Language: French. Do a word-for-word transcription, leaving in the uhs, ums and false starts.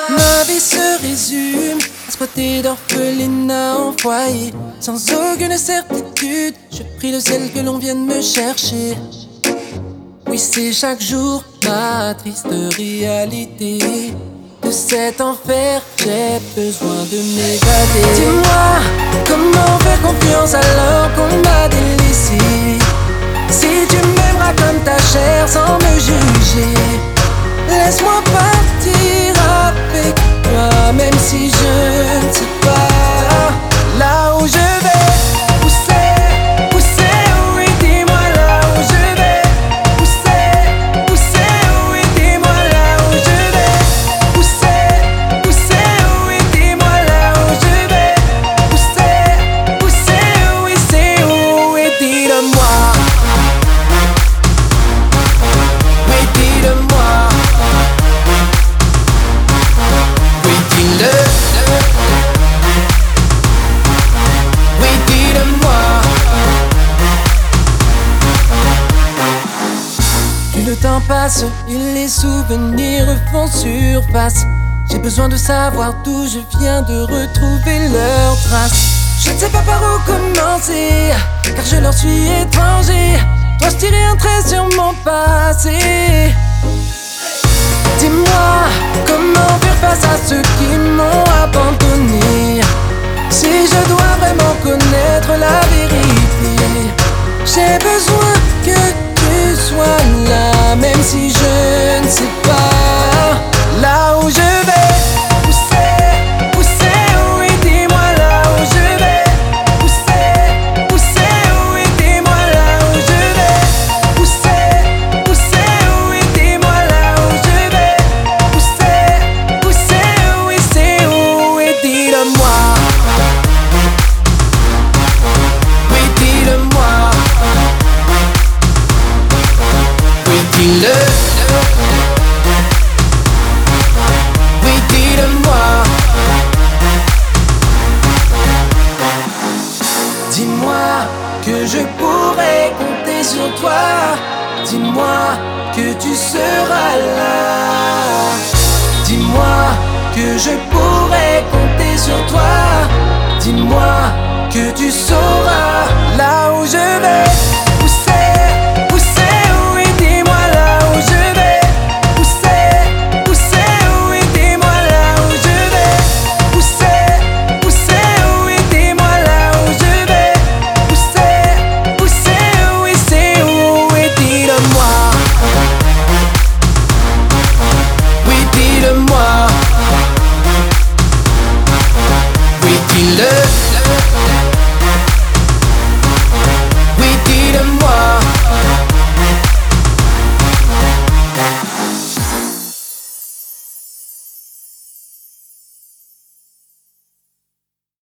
Ma vie se résume à squatter d'orphelinat en foyer. Sans aucune certitude, je prie le ciel que l'on vienne me chercher. Oui, c'est chaque jour ma triste réalité. De cet enfer, j'ai besoin de m'évader. Dis-moi, comment faire confiance alors qu'on m'a délaissé? Si tu m'aimeras comme ta chair sans me juger, laisse-moi partir avec toi, même si je ne sais pas là où je vais. Où c'est, où c'est, oui, dis-moi là où je vais. Où c'est, où c'est, oui, dis-moi là où je vais. Où c'est, où c'est, oui, dis-moi là où je vais. Où c'est, où c'est, oui, c'est où, et dis-le-moi. Oui, dis-le-moi. Oui, dis-le. Oui, dis-le-moi. Plus le temps passe et les souvenirs font surface. J'ai besoin de savoir d'où je viens, de retrouver leurs traces. Je ne sais pas par où commencer, car je leur suis étranger. Dois-je tirer un trait sur mon passé? Dis-moi, comment faire face à ceux qui m'ont abandonné? Si je dois vraiment connaître la vérité, j'ai besoin que tu sois là, même si je ne sais pas là où je vais. Où c'est, où c'est, oui, dis-moi là où je vais. Où c'est, où c'est, oui, dis-moi là où je vais. Où c'est, où c'est, oui, dis-moi là où je vais. Où c'est, où c'est, oui, c'est où, et dis-le-moi. Oui, dis-le-moi. Oui, dis-le. Oui, dis-le-moi. Dis-moi que je pourrai compter sur toi. Dis-moi que tu seras là. Dis-moi que je pourrai compter sur toi. Dis-moi que tu sauras